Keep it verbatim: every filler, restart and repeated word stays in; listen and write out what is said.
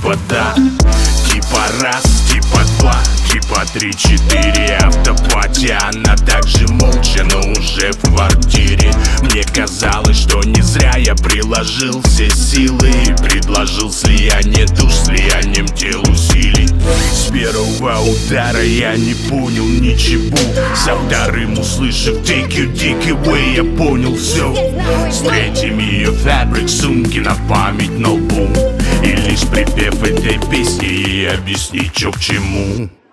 типа да, типа раз, типа два, типа три, четыре. Автопати, она также молча, но уже в квартире. Мне казалось, что не зря я приложил все силы и предложил слияние душ, слиянием тел усилий. С первого удара я не понял ничего, со вторым, услышав take you, take away, я понял все. С третьим ее фабрик, сумки на память на лбу. И лишь припев этой песни ей объяснить, чё к чему.